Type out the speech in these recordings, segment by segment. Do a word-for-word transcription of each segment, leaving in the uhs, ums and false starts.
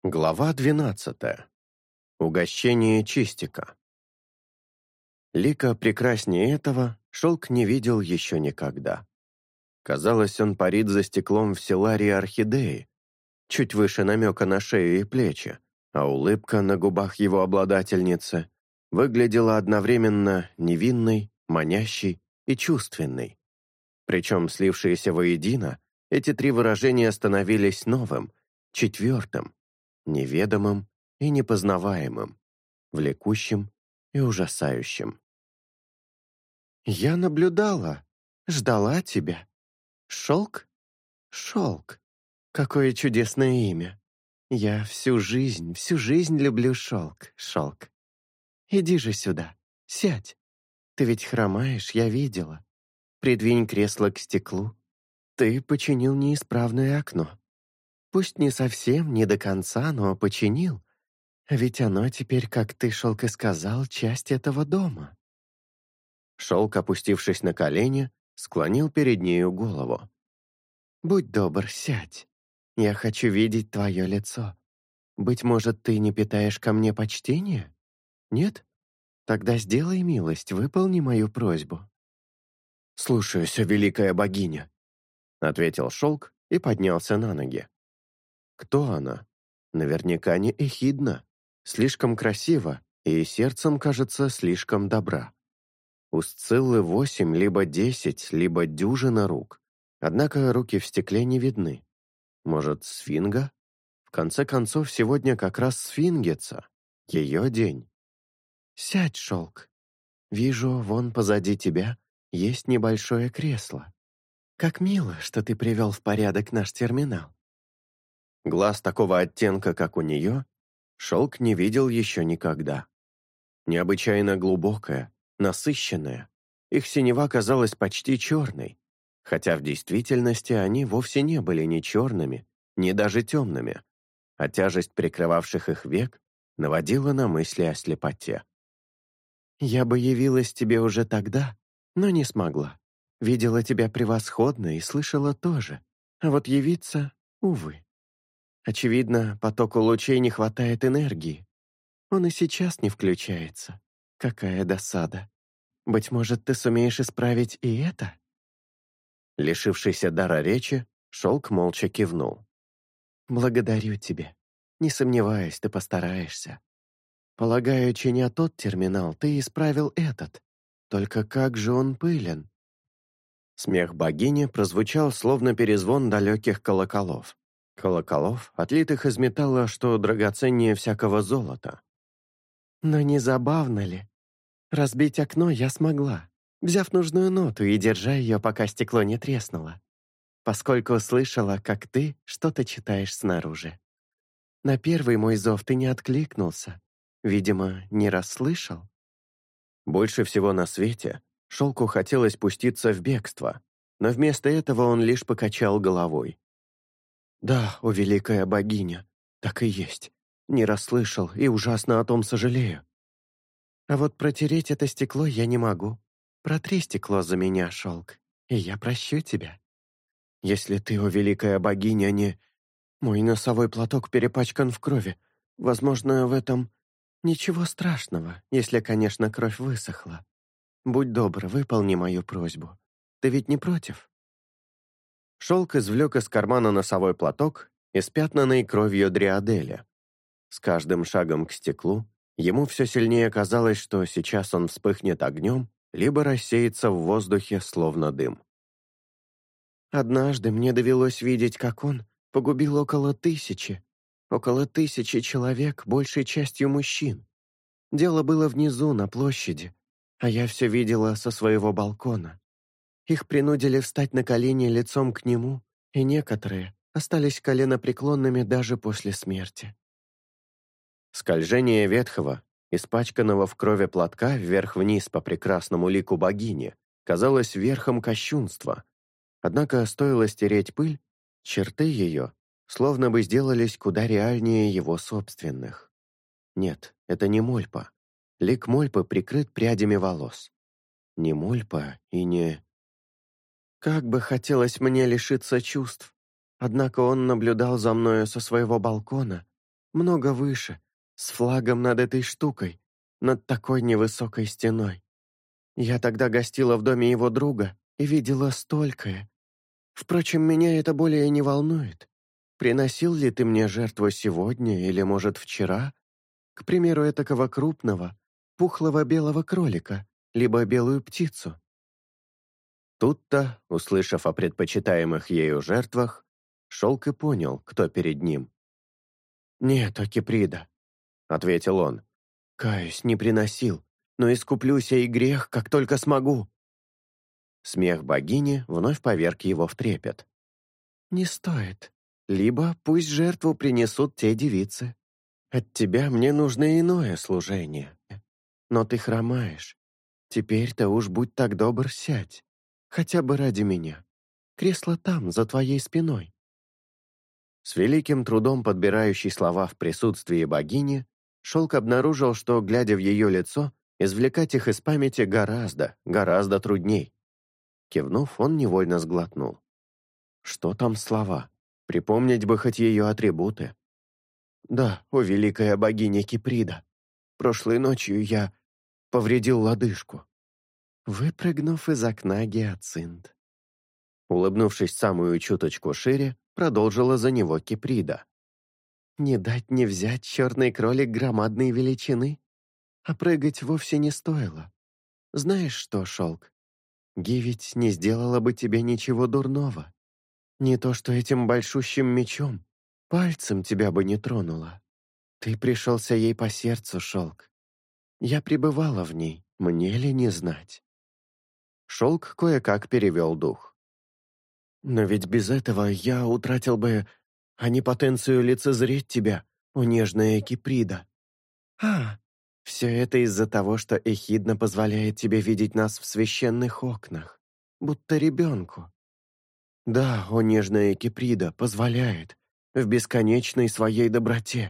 Глава двенадцатая. Угощение Чистика. Лика прекраснее этого Шелк не видел еще никогда. Казалось, он парит за стеклом в селарии орхидеи, чуть выше намека на шею и плечи, а улыбка на губах его обладательницы выглядела одновременно невинной, манящей и чувственной. Причем, слившиеся воедино, эти три выражения становились новым, четвертым, неведомым и непознаваемым, влекущим и ужасающим. «Я наблюдала, ждала тебя. Шелк? Шелк. Какое чудесное имя. Я всю жизнь, всю жизнь люблю шелк, шелк. Иди же сюда, сядь. Ты ведь хромаешь, я видела. Придвинь кресло к стеклу. Ты починил неисправное окно. Пусть не совсем, не до конца, но починил. Ведь оно теперь, как ты, Шелк, и сказал, часть этого дома». Шелк, опустившись на колени, склонил перед нею голову. «Будь добр, сядь. Я хочу видеть твое лицо. Быть может, ты не питаешь ко мне почтения? Нет? Тогда сделай милость, выполни мою просьбу». «Слушаюсь, великая богиня», — ответил Шелк и поднялся на ноги. Кто она? Наверняка не Эхидна. Слишком красива и сердцем, кажется, слишком добра. У Сциллы восемь, либо десять, либо дюжина рук. Однако руки в стекле не видны. Может, сфинга? В конце концов, сегодня как раз сфингица. Ее день. «Сядь, Шелк. Вижу, вон позади тебя есть небольшое кресло. Как мило, что ты привел в порядок наш терминал». Глаз такого оттенка, как у нее, Шелк не видел еще никогда. Необычайно глубокая, насыщенная. Их синева казалась почти черной, хотя в действительности они вовсе не были ни черными, ни даже темными, а тяжесть прикрывавших их век наводила на мысли о слепоте. «Я бы явилась тебе уже тогда, но не смогла. Видела тебя превосходно и слышала тоже, а вот явиться, увы. Очевидно, потоку лучей не хватает энергии. Он и сейчас не включается. Какая досада. Быть может, ты сумеешь исправить и это?» Лишившийся дара речи, Шелк молча кивнул. «Благодарю тебя. Не сомневаюсь, ты постараешься. Полагаю, чиня тот терминал, ты исправил этот. Только как же он пылен». Смех богини прозвучал, словно перезвон далеких колоколов. Колоколов, отлитых из металла, что драгоценнее всякого золота. «Но не забавно ли? Разбить окно я смогла, взяв нужную ноту и держа ее, пока стекло не треснуло, поскольку слышала, как ты что-то читаешь снаружи. На первый мой зов ты не откликнулся, видимо, не расслышал». Больше всего на свете Шелку хотелось пуститься в бегство, но вместо этого он лишь покачал головой. «Да, о великая богиня, так и есть. Не расслышал и ужасно о том сожалею. А вот протереть это стекло я не могу. Протри стекло за меня, Шелк, и я прощу тебя. Если ты, о великая богиня, не... Мой носовой платок перепачкан в крови. Возможно, в этом ничего страшного, если, конечно, кровь высохла. Будь добр, выполни мою просьбу. Ты ведь не против?» Шелк извлек из кармана носовой платок, испятнанный кровью Дриаделя. С каждым шагом к стеклу ему все сильнее казалось, что сейчас он вспыхнет огнем, либо рассеется в воздухе, словно дым. «Однажды мне довелось видеть, как он погубил около тысячи, около тысячи человек, большей частью мужчин. Дело было внизу, на площади, а я все видела со своего балкона. Их принудили встать на колени лицом к нему, и некоторые остались коленопреклонными даже после смерти». Скольжение ветхого, испачканного в крови платка вверх-вниз по прекрасному лику богини, казалось верхом кощунства. Однако стоило стереть пыль, черты ее словно бы сделались куда реальнее его собственных. Нет, это не Мольпа. Лик Мольпы прикрыт прядями волос. Не Мольпа и не... Как бы хотелось мне лишиться чувств. Однако он наблюдал за мною со своего балкона, много выше, с флагом над этой штукой, над такой невысокой стеной. Я тогда гостила в доме его друга и видела столькое. Впрочем, меня это более не волнует. Приносил ли ты мне жертву сегодня или, может, вчера? К примеру, этакого крупного, пухлого белого кролика, либо белую птицу. Тут-то, услышав о предпочитаемых ею жертвах, Шелк и понял, кто перед ним. «Нет, Акиприда», — ответил он, — «каюсь, не приносил, но искуплю сей грех, как только смогу». Смех богини вновь поверг его в трепет. «Не стоит. Либо пусть жертву принесут те девицы. От тебя мне нужно иное служение. Но ты хромаешь. Теперь-то уж будь так добр, сядь. Хотя бы ради меня. Кресло там, за твоей спиной». С великим трудом подбирающий слова в присутствии богини, Шелк обнаружил, что, глядя в ее лицо, извлекать их из памяти гораздо, гораздо трудней. Кивнув, он невольно сглотнул. Что там слова? Припомнить бы хоть ее атрибуты. «Да, о великая богиня Киприда, прошлой ночью я повредил лодыжку, выпрыгнув из окна гиацинт». Улыбнувшись самую чуточку шире, продолжила за него Киприда. «Не дать не взять черный кролик громадной величины, а прыгать вовсе не стоило. Знаешь что, Шелк, Ги ведь не сделала бы тебе ничего дурного. Не то что этим большущим мечом, пальцем тебя бы не тронула. Ты пришелся ей по сердцу, Шелк. Я пребывала в ней, мне ли не знать?» Шелк кое-как перевел дух. «Но ведь без этого я утратил бы, а не потенцию лицезреть тебя, о нежная Киприда. А, все это из-за того, что Эхидна позволяет тебе видеть нас в священных окнах, будто ребенку. Да, о нежная Киприда, позволяет, в бесконечной своей доброте.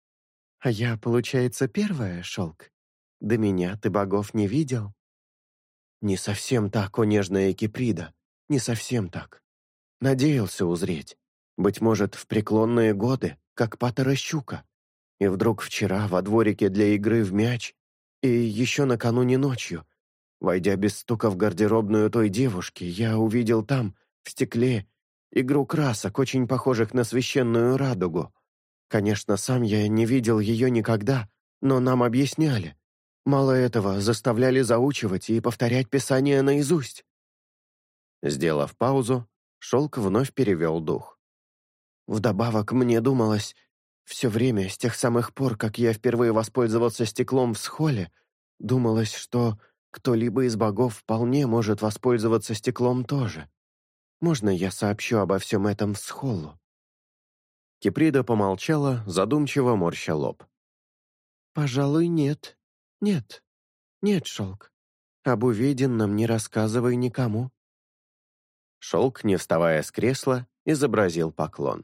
А я, получается, первая, Шелк? До меня ты богов не видел?» «Не совсем так, о нежная Киприда, не совсем так. Надеялся узреть, быть может, в преклонные годы, как патера щука. И вдруг вчера во дворике для игры в мяч и еще накануне ночью, войдя без стука в гардеробную той девушки, я увидел там, в стекле, игру красок, очень похожих на священную радугу. Конечно, сам я не видел ее никогда, но нам объясняли. Мало этого, заставляли заучивать и повторять Писание наизусть». Сделав паузу, Шелк вновь перевел дух. «Вдобавок мне думалось, все время, с тех самых пор, как я впервые воспользовался стеклом в схоле, думалось, что кто-либо из богов вполне может воспользоваться стеклом тоже. Можно я сообщу обо всем этом в схолу?» Киприда помолчала, задумчиво морща лоб. «Пожалуй, нет. Нет. Нет, Шелк. Об увиденном не рассказывай никому». Шелк, не вставая с кресла, изобразил поклон.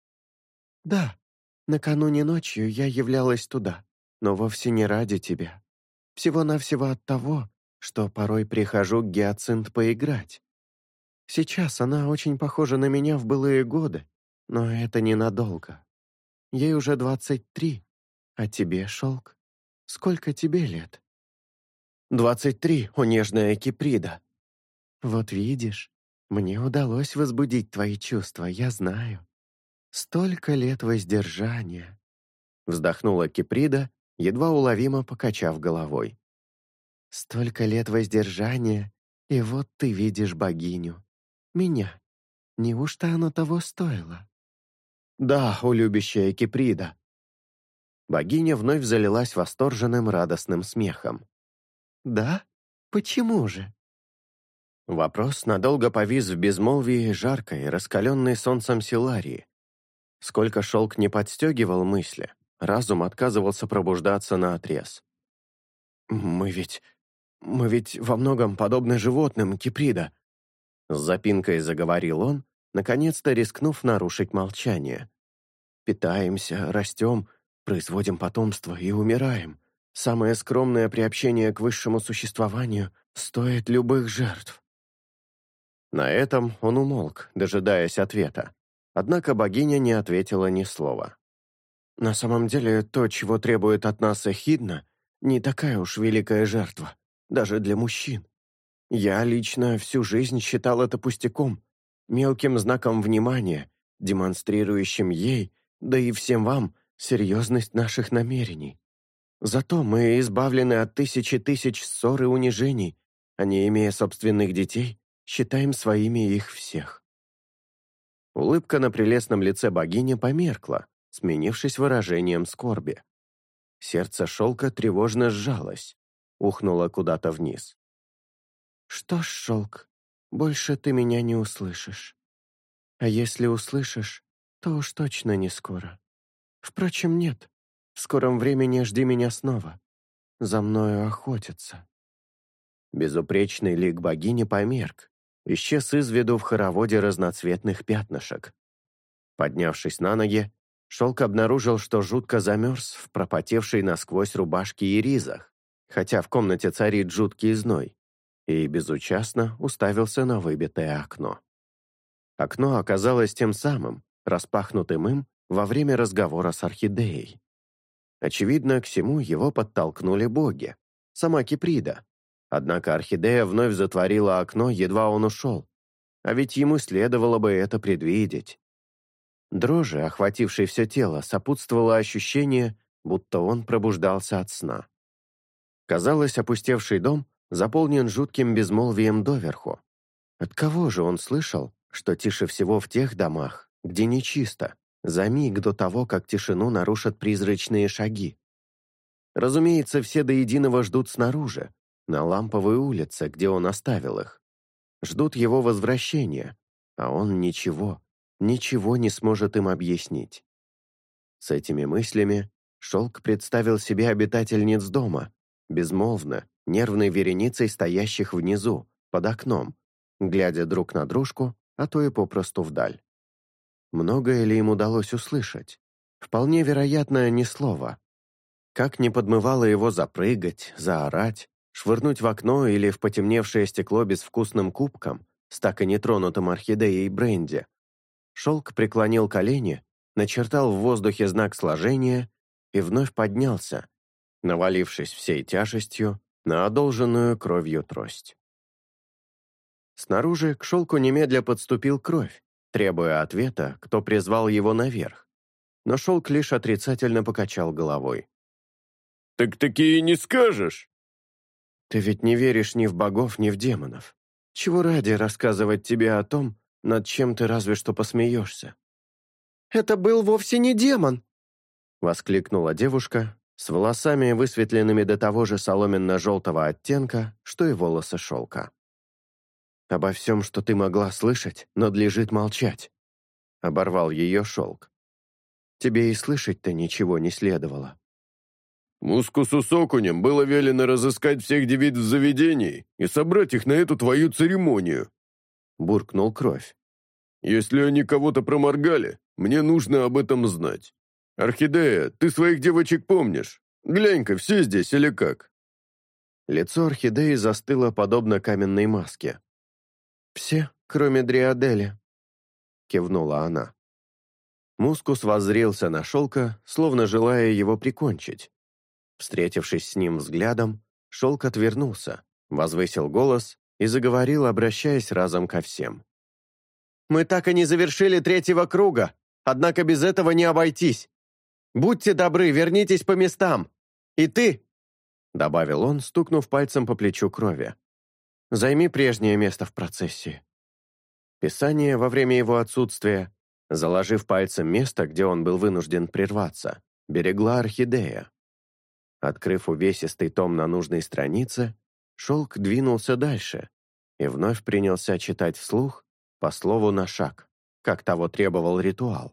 «Да, накануне ночью я являлась туда, но вовсе не ради тебя. Всего-навсего от того, что порой прихожу к Гиацинт поиграть. Сейчас она очень похожа на меня в былые годы, но это ненадолго. Ей уже двадцать три, а тебе, Шелк, сколько тебе лет?» «Двадцать три, о нежная Киприда». «Вот видишь, мне удалось возбудить твои чувства, я знаю. Столько лет воздержания», — вздохнула Киприда, едва уловимо покачав головой. «Столько лет воздержания, и вот ты видишь богиню. Меня. Неужто оно того стоило?» «Да, о любящая Киприда». Богиня вновь залилась восторженным радостным смехом. «Да? Почему же?» Вопрос надолго повис в безмолвии жаркой, раскаленной солнцем Силарии. Сколько Шелк не подстегивал мысли, разум отказывался пробуждаться наотрез. «Мы ведь... мы ведь во многом подобны животным, Киприда», с запинкой заговорил он, наконец-то рискнув нарушить молчание. «Питаемся, растем, производим потомство и умираем. Самое скромное приобщение к высшему существованию стоит любых жертв». На этом он умолк, дожидаясь ответа. Однако богиня не ответила ни слова. На самом деле, то, чего требует от нас Эхидна, не такая уж великая жертва, даже для мужчин. Я лично всю жизнь считал это пустяком, мелким знаком внимания, демонстрирующим ей, да и всем вам, серьезность наших намерений. Зато мы избавлены от тысячи тысяч ссор и унижений, а не имея собственных детей, считаем своими их всех». Улыбка на прелестном лице богини померкла, сменившись выражением скорби. Сердце шелка тревожно сжалось, ухнуло куда-то вниз. «Что ж, шелк, больше ты меня не услышишь. А если услышишь, то уж точно не скоро. Впрочем, нет, в скором времени жди меня снова. За мною охотятся». Безупречный лик богини померк, исчез из виду в хороводе разноцветных пятнышек. Поднявшись на ноги, шелк обнаружил, что жутко замерз в пропотевшей насквозь рубашке и ризах, хотя в комнате царит жуткий зной, и безучастно уставился на выбитое окно. Окно оказалось тем самым, распахнутым им во время разговора с орхидеей. Очевидно, к всему его подтолкнули боги, сама Киприда. Однако орхидея вновь затворила окно, едва он ушел, а ведь ему следовало бы это предвидеть. Дрожи, охватившей все тело, сопутствовало ощущение, будто он пробуждался от сна. Казалось, опустевший дом заполнен жутким безмолвием доверху. От кого же он слышал, что тише всего в тех домах, где нечисто, за миг до того, как тишину нарушат призрачные шаги? Разумеется, все до единого ждут снаружи, на Ламповой улице, где он оставил их. Ждут его возвращения, а он ничего, ничего не сможет им объяснить. С этими мыслями шелк представил себе обитательниц дома, безмолвно, нервной вереницей стоящих внизу, под окном, глядя друг на дружку, а то и попросту вдаль. Многое ли им удалось услышать? Вполне вероятно, ни слова. Как не подмывало его запрыгать, заорать, швырнуть в окно или в потемневшее стекло безвкусным кубком с так и нетронутым орхидеей бренди, шелк преклонил колени, начертал в воздухе знак сложения и вновь поднялся, навалившись всей тяжестью на одолженную кровью трость. Снаружи к шелку немедля подступил кровь, требуя ответа, кто призвал его наверх, но шелк лишь отрицательно покачал головой. «Так таки и не скажешь!» «Ты ведь не веришь ни в богов, ни в демонов. Чего ради рассказывать тебе о том, над чем ты разве что посмеешься?» «Это был вовсе не демон!» — воскликнула девушка с волосами, высветленными до того же соломенно-желтого оттенка, что и волосы шелка. «Обо всем, что ты могла слышать, надлежит молчать», — оборвал ее шелк. «Тебе и слышать-то ничего не следовало». «Мускусу с окунем было велено разыскать всех девиц в заведении и собрать их на эту твою церемонию», — буркнул Кровь. «Если они кого-то проморгали, мне нужно об этом знать. Орхидея, ты своих девочек помнишь? Глянь-ка, все здесь или как?» Лицо орхидеи застыло подобно каменной маске. «Все, кроме Дриадели», — кивнула она. Мускус воззрелся на шелка, словно желая его прикончить. Встретившись с ним взглядом, шелк отвернулся, возвысил голос и заговорил, обращаясь разом ко всем. «Мы так и не завершили третьего круга, однако без этого не обойтись. Будьте добры, вернитесь по местам. И ты!» — добавил он, стукнув пальцем по плечу Крови. «Займи прежнее место в процессии». Писание во время его отсутствия, заложив пальцем место, где он был вынужден прерваться, берегла орхидея. Открыв увесистый том на нужной странице, шелк двинулся дальше и вновь принялся читать вслух по слову на шаг, как того требовал ритуал.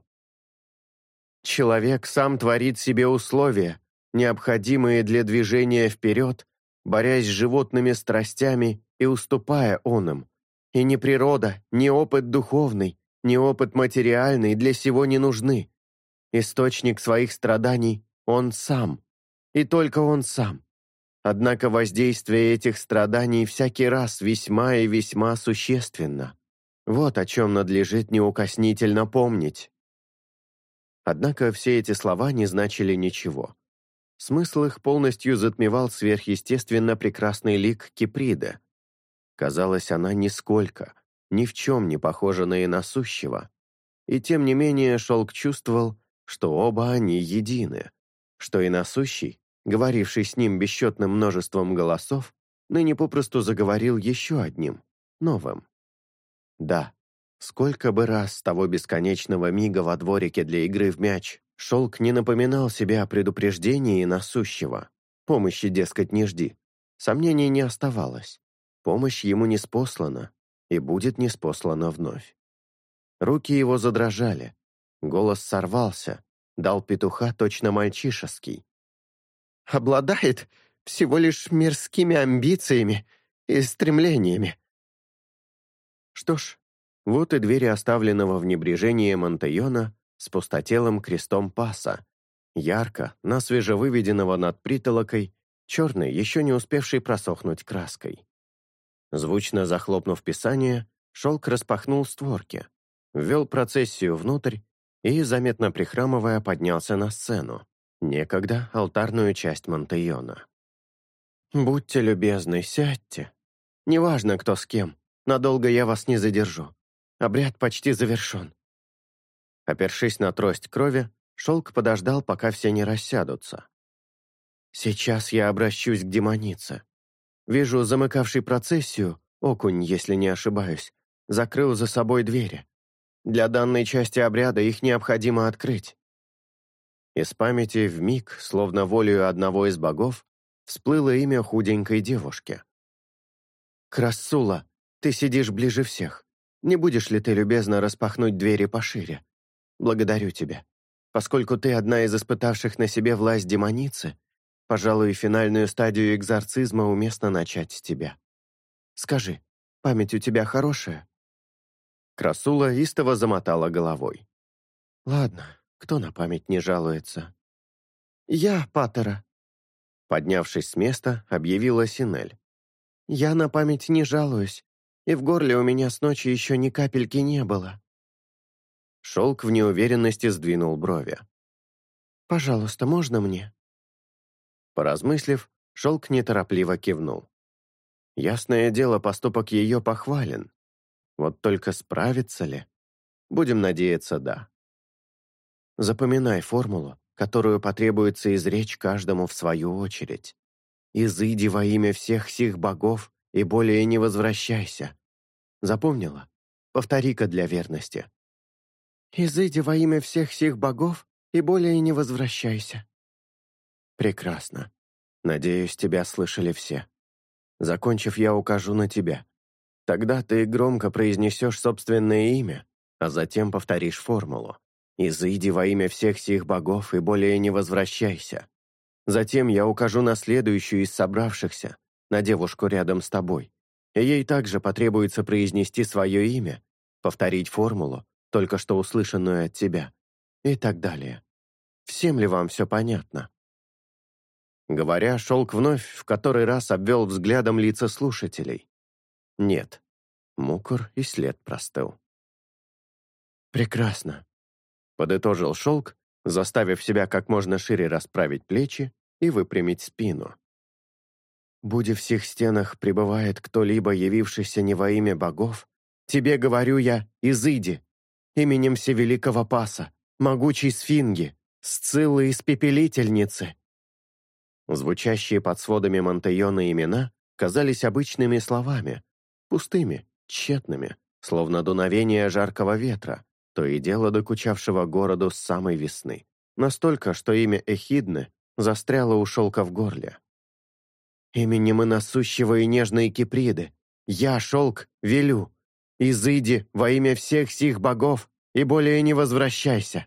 «Человек сам творит себе условия, необходимые для движения вперед, борясь с животными страстями и уступая он им. И ни природа, ни опыт духовный, ни опыт материальный для сего не нужны. Источник своих страданий — он сам. И только он сам. Однако воздействие этих страданий всякий раз весьма и весьма существенно. Вот о чем надлежит неукоснительно помнить». Однако все эти слова не значили ничего. Смысл их полностью затмевал сверхъестественно прекрасный лик Киприды. Казалось, она нисколько, ни в чем не похожа на иносущего. И тем не менее Шелк чувствовал, что оба они едины, что иносущий, говоривший с ним бесчетным множеством голосов, ныне попросту заговорил еще одним, новым. Да, сколько бы раз с того бесконечного мига во дворике для игры в мяч Шелк не напоминал себе о предупреждении насущего. Помощи, дескать, не жди. Сомнений не оставалось. Помощь ему неспослана и будет неспослана вновь. Руки его задрожали, голос сорвался, дал петуха точно мальчишеский. «Обладает всего лишь мирскими амбициями и стремлениями». Что ж, вот и двери оставленного в небрежении Монтайона с пустотелым крестом паса, ярко, на свежевыведенного над притолокой, черной, еще не успевшей просохнуть краской. Звучно захлопнув писание, Шелк распахнул створки, ввел процессию внутрь и, заметно прихрамывая, поднялся на сцену, некогда алтарную часть Монтайона. «Будьте любезны, сядьте. Неважно, кто с кем, надолго я вас не задержу. Обряд почти завершен». Опершись на трость крови, Шелк подождал, пока все не рассядутся. «Сейчас я обращусь к демонице. Вижу, замыкавший процессию, окунь, если не ошибаюсь, закрыл за собой двери. Для данной части обряда их необходимо открыть». Из памяти вмиг, словно волею одного из богов, всплыло имя худенькой девушки. «Красула, ты сидишь ближе всех. Не будешь ли ты любезно распахнуть двери пошире? Благодарю тебя. Поскольку ты одна из испытавших на себе власть демоницы, пожалуй, финальную стадию экзорцизма уместно начать с тебя. Скажи, память у тебя хорошая?» Красула истово замотала головой. «Ладно, кто на память не жалуется?» «Я, Паттера», — поднявшись с места, объявила Синель. «Я на память не жалуюсь, и в горле у меня с ночи еще ни капельки не было». Шелк в неуверенности сдвинул брови. «Пожалуйста, можно мне?» Поразмыслив, Шелк неторопливо кивнул. Ясное дело, поступок ее похвален. Вот только справится ли? Будем надеяться, да. Запоминай формулу, которую потребуется изречь каждому в свою очередь. «Изыди во имя всех сих богов и более не возвращайся». Запомнила? Повтори-ка для верности. «Изыди во имя всех сих богов и более не возвращайся». Прекрасно. Надеюсь, тебя слышали все. Закончив, я укажу на тебя. Тогда ты громко произнесешь собственное имя, а затем повторишь формулу. «Изыди во имя всех сих богов и более не возвращайся». Затем я укажу на следующую из собравшихся, на девушку рядом с тобой, и ей также потребуется произнести свое имя, повторить формулу, только что услышанную от тебя, и так далее. Всем ли вам все понятно?» Говоря, Шелк вновь в который раз обвел взглядом лица слушателей. Нет, мукор и след простыл. «Прекрасно», — подытожил Шелк, заставив себя как можно шире расправить плечи и выпрямить спину. «Будь в сих стенах пребывает кто-либо, явившийся не во имя богов, тебе говорю я, изыди, именем Всевеликого Паса, могучей Сфинги, Сциллы Испепелительницы». Звучащие под сводами Монтайона имена казались обычными словами, пустыми, тщетными, словно дуновение жаркого ветра, то и дело докучавшего городу с самой весны. Настолько, что имя Эхидны застряло у Шелка в горле. «Именем иносущего и нежной Киприды, я, Шелк, велю, изыди во имя всех сих богов и более не возвращайся».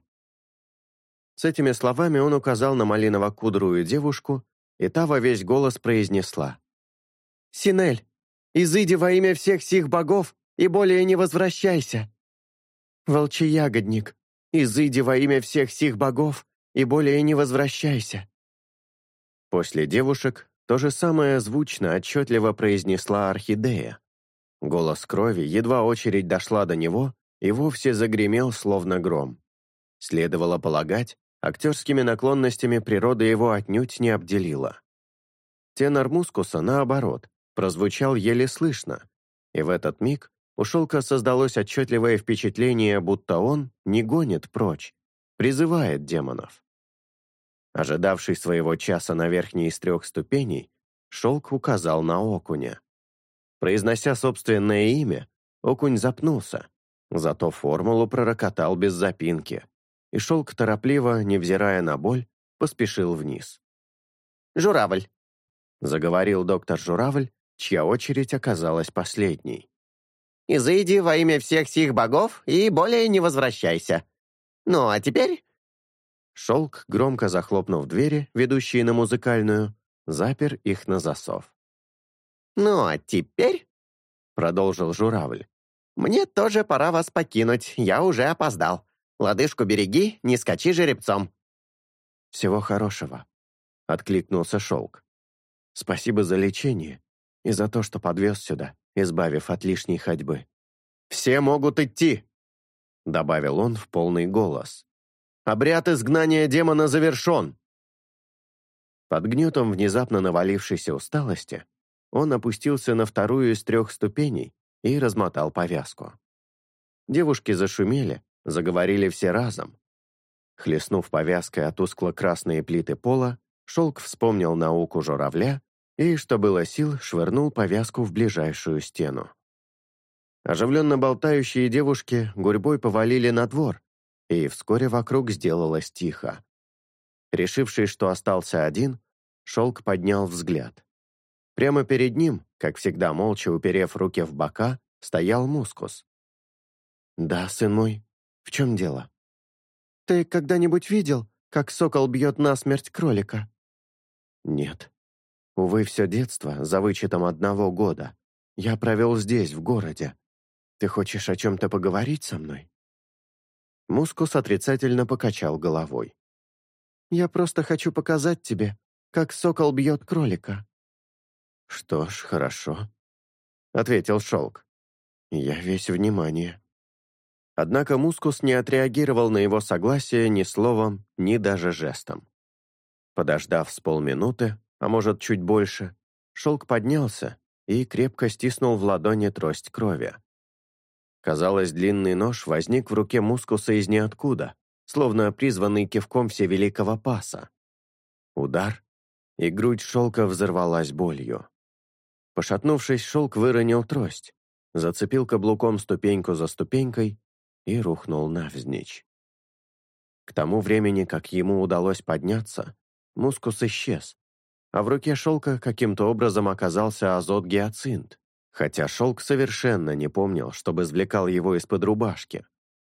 С этими словами он указал на малиново-кудрую девушку, и та во весь голос произнесла: «Синель, изыди во имя всех сих богов и более не возвращайся. Волчеягодник, изыди во имя всех сих богов и более не возвращайся». После девушек то же самое звучно, отчетливо произнесла Орхидея. Голос крови, едва очередь дошла до него, и вовсе загремел, словно гром. Следовало полагать, актерскими наклонностями природа его отнюдь не обделила. Тенор мускуса, наоборот, прозвучал еле слышно, и в этот миг у Шелка создалось отчетливое впечатление, будто он не гонит прочь, призывает демонов. Ожидавший своего часа на верхней из трех ступеней, Шелк указал на окуня. Произнося собственное имя, окунь запнулся, зато формулу пророкотал без запинки, и Шелк торопливо, невзирая на боль, поспешил вниз. «Журавль!» — заговорил доктор Журавль, чья очередь оказалась последней. «Изыди во имя всех сих богов и более не возвращайся. Ну, а теперь...» Шелк, громко захлопнув двери, ведущие на музыкальную, запер их на засов. «Ну, а теперь...» — продолжил Журавль. «Мне тоже пора вас покинуть, я уже опоздал. Лодыжку береги, не скачи жеребцом». «Всего хорошего», — откликнулся Шелк. «Спасибо за лечение и за то, что подвез сюда, избавив от лишней ходьбы». «Все могут идти», — добавил он в полный голос. «Обряд изгнания демона завершен». Под гнетом внезапно навалившейся усталости он опустился на вторую из трех ступеней и размотал повязку. Девушки зашумели, заговорили все разом. Хлестнув повязкой от тускло-красные плиты пола, Шелк вспомнил науку журавля и, что было сил, швырнул повязку в ближайшую стену. Оживленно болтающие девушки гурьбой повалили на двор, и вскоре вокруг сделалось тихо. Решивший, что остался один, Шелк поднял взгляд. Прямо перед ним, как всегда молча уперев руки в бока, стоял мускус. «Да, сын мой, в чем дело?» «Ты когда-нибудь видел, как сокол бьет насмерть кролика?» «Нет. Увы, все детство, за вычетом одного года, я провел здесь, в городе. Ты хочешь о чем-то поговорить со мной?» Мускус отрицательно покачал головой. «Я просто хочу показать тебе, как сокол бьет кролика». «Что ж, хорошо», — ответил Шелк. «Я весь внимание». Однако Мускус не отреагировал на его согласие ни словом, ни даже жестом. Подождав с полминуты, а может чуть больше, Шелк поднялся и крепко стиснул в ладони трость крови. Казалось, длинный нож возник в руке Мускуса из ниоткуда, словно призванный кивком всевеликого паса. Удар, и грудь Шелка взорвалась болью. Пошатнувшись, Шелк выронил трость, зацепил каблуком ступеньку за ступенькой и рухнул навзничь. К тому времени, как ему удалось подняться, Мускус исчез, а в руке Шелка каким-то образом оказался азот-гиацинт, хотя Шелк совершенно не помнил, чтобы извлекал его из-под рубашки.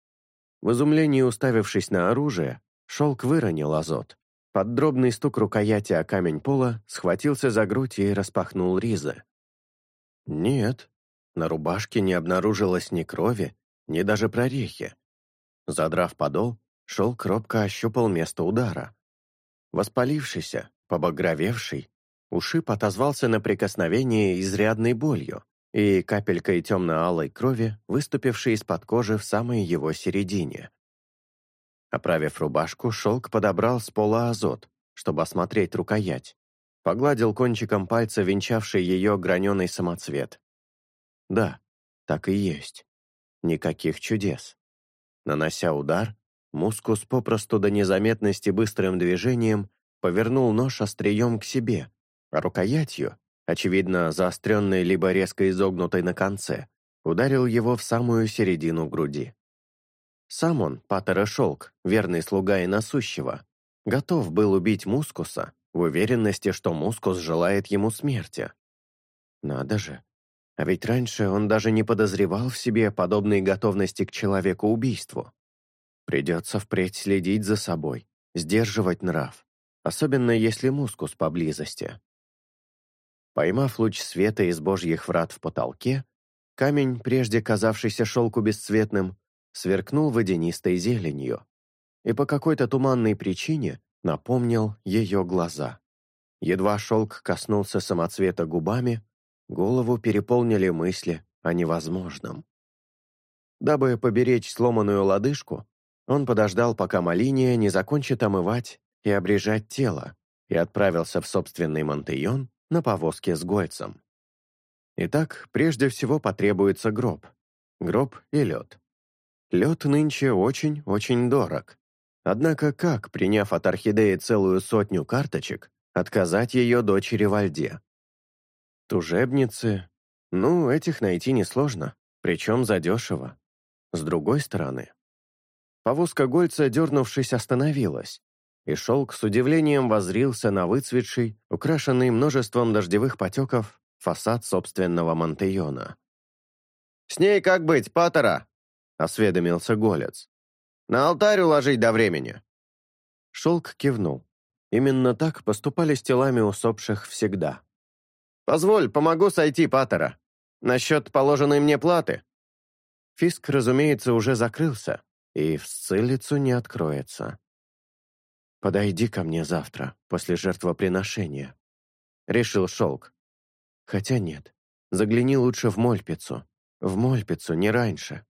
В изумлении уставившись на оружие, Шелк выронил азот. Под дробный стук рукояти о камень пола схватился за грудь и распахнул ризы. Нет, на рубашке не обнаружилось ни крови, ни даже прорехи. Задрав подол, Шелк робко ощупал место удара. Воспалившийся, побагровевший, ушиб отозвался на прикосновение изрядной болью и капелькой темно-алой крови, выступившей из-под кожи в самой его середине. Оправив рубашку, Шелк подобрал с пола азот, чтобы осмотреть рукоять. Погладил кончиком пальца венчавший ее граненый самоцвет. Да, так и есть. Никаких чудес. Нанося удар, Мускус попросту до незаметности быстрым движением повернул нож острием к себе, а рукоятью, очевидно заостренной либо резко изогнутой на конце, ударил его в самую середину груди. Сам он, Паттера Шелк, верный слуга и насущего, готов был убить Мускуса в уверенности, что Мускус желает ему смерти. Надо же, а ведь раньше он даже не подозревал в себе подобной готовности к человекоубийству. Придется впредь следить за собой, сдерживать нрав, особенно если Мускус поблизости. Поймав луч света из божьих врат в потолке, камень, прежде казавшийся Шелку бесцветным, сверкнул водянистой зеленью и по какой-то туманной причине напомнил ее глаза. Едва Шелк коснулся самоцвета губами, голову переполнили мысли о невозможном. Дабы поберечь сломанную лодыжку, Он подождал, пока Малиния не закончит омывать и обрежать тело, и отправился в собственный Монтейон на повозке с Гольцем. Итак, прежде всего потребуется гроб. Гроб и лед. Лед нынче очень-очень дорог. Однако как, приняв от орхидеи целую сотню карточек, отказать ее дочери Вальде? Тужебницы. Ну, этих найти несложно, причем задешево. С другой стороны. Повозка Гольца, дернувшись, остановилась, и Шелк с удивлением воззрился на выцветший, украшенный множеством дождевых потеков, фасад собственного Монтейона. «С ней как быть, патера?» — осведомился Голец. «На алтарь уложить до времени». Шелк кивнул. Именно так поступали с телами усопших всегда. «Позволь, помогу сойти, патера. Насчет положенной мне платы». Фиск, разумеется, уже закрылся, и в сциллицу не откроется. «Подойди ко мне завтра, после жертвоприношения», — решил Шелк. «Хотя нет, загляни лучше в Мольпицу. В Мольпицу, не раньше».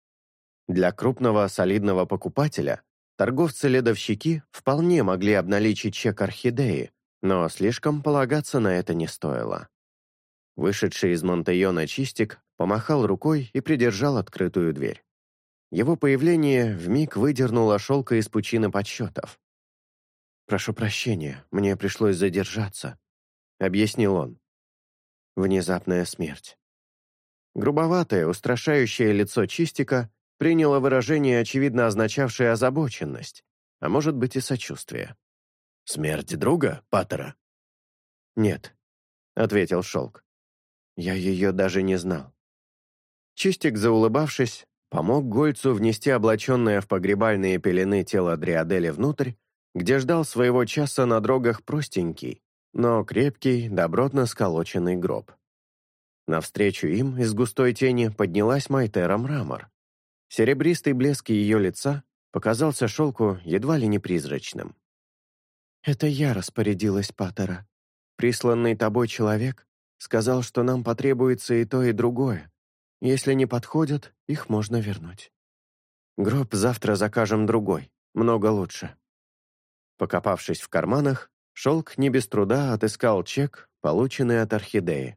Для крупного солидного покупателя торговцы-ледовщики вполне могли обналичить чек орхидеи, но слишком полагаться на это не стоило. Вышедший из Монтейона Чистик помахал рукой и придержал открытую дверь. Его появление вмиг выдернуло Шелка из пучины подсчетов. «Прошу прощения, мне пришлось задержаться», — объяснил он. «Внезапная смерть». Грубоватое, устрашающее лицо Чистика приняло выражение, очевидно означавшее озабоченность, а может быть и сочувствие. «Смерть друга, патера?» «Нет», — ответил Шелк. «Я ее даже не знал». Чистик, заулыбавшись, помог Гольцу внести облаченное в погребальные пелены тело Дриадели внутрь, где ждал своего часа на дрогах простенький, но крепкий, добротно сколоченный гроб. Навстречу им из густой тени поднялась Майтера Мрамор. Серебристый блеск ее лица показался Шелку едва ли не призрачным. «Это я распорядилась, патера. Присланный тобой человек сказал, что нам потребуется и то, и другое. Если не подходят, их можно вернуть. Гроб завтра закажем другой, много лучше». Покопавшись в карманах, Шелк не без труда отыскал чек, полученный от орхидеи.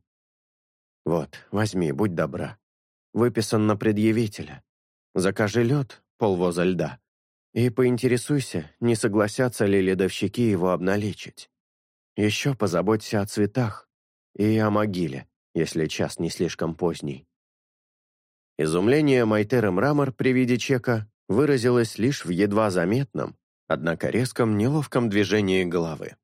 «Вот, возьми, будь добра. Выписан на предъявителя. Закажи лед, полвоза льда, и поинтересуйся, не согласятся ли ледовщики его обналичить. Еще позаботься о цветах и о могиле, если час не слишком поздний». Изумление Майтеры Мрамор при виде чека выразилось лишь в едва заметном, однако резком, неловком движении головы.